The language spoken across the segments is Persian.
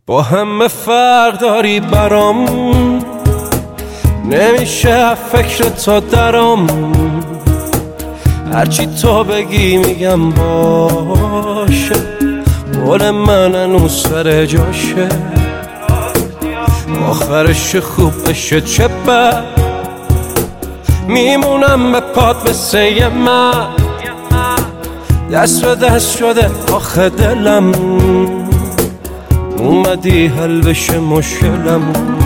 با همه فرق داری برام، نمیشه فکر تو درام. هرچی تو بگی میگم باشه، قول من هنوز سر جاشه. آخرش خوب بشه چه بد، میمونم به پات مثل من. دست به دست شده آخه دلم، اومدی حل بشه مشکلم.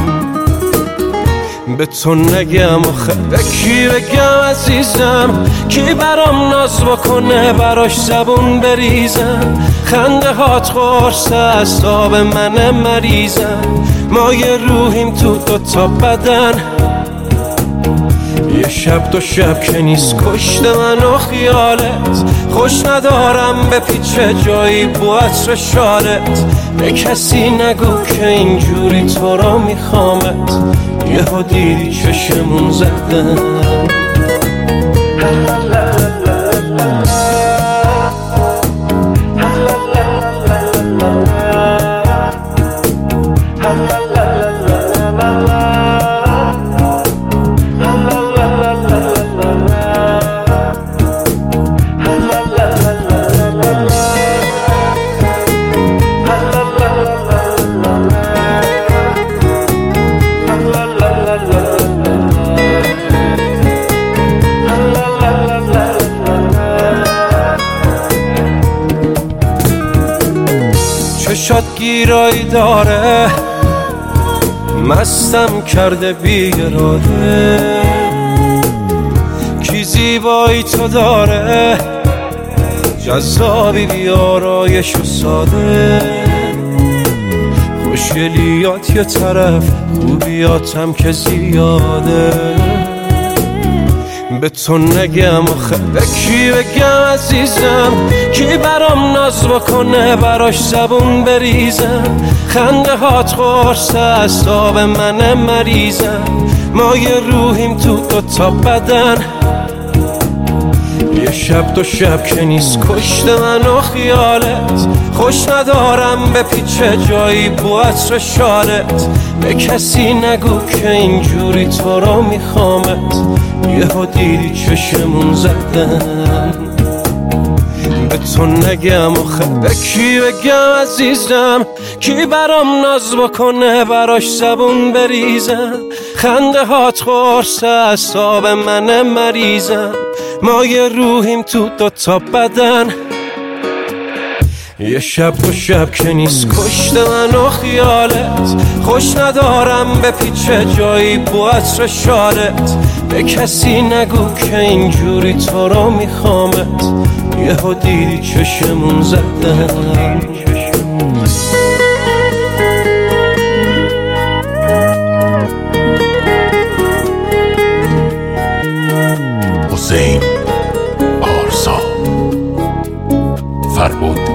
به تو نگم آخه به کی بگم عزیزم، کی برام ناز بکنه براش زبون بریزم. خنده هات قرصه اعصاب من مریضم، ما یه روحیم تو دوتا بدن. یه شب دو شب که نیست کشته من و خیالت. خوش ندارم به پیچه جایی بو عطر شالت. به کسی نگو که اینجوری تو را میخوامت، یهو دیدی چشمون زدن. چشات گیرایی داره، مستم کرده بی اراده. کی زیبایی تو داره، جذابی بی آرایش و ساده. خوشگلیات یه طرف، خوبیاتم که زیاده. به تو نگم آخه به کی بگم عزیزم، کی برام ناز بکنه براش زبون بریزم. خنده هات قرصه اعصاب من مریضم، ما یه روحیم تو دوتا بدن. یه شب دو شب که نیست کشته من و خیالت. خوش ندارم به پیچه جایی بو عطر شالت. به کسی نگو که اینجوری تو را میخوامت، یهو دیدی چشمون زدن. به تو نگم آخه به کی بگم عزیزم، کی برام ناز بکنه براش زبون بریزم. خنده هات قرصه اعصاب من مریضم، ما یه روحیم تو دوتا بدن. یه شب دو شب که نیست کشته من و خیالت. خوش ندارم به پیچه جایی بو عطر شالت. به کسی نگو که اینجوری تو را میخوامت، یهو دیدی چشمون زدن. حسین آرسا فربود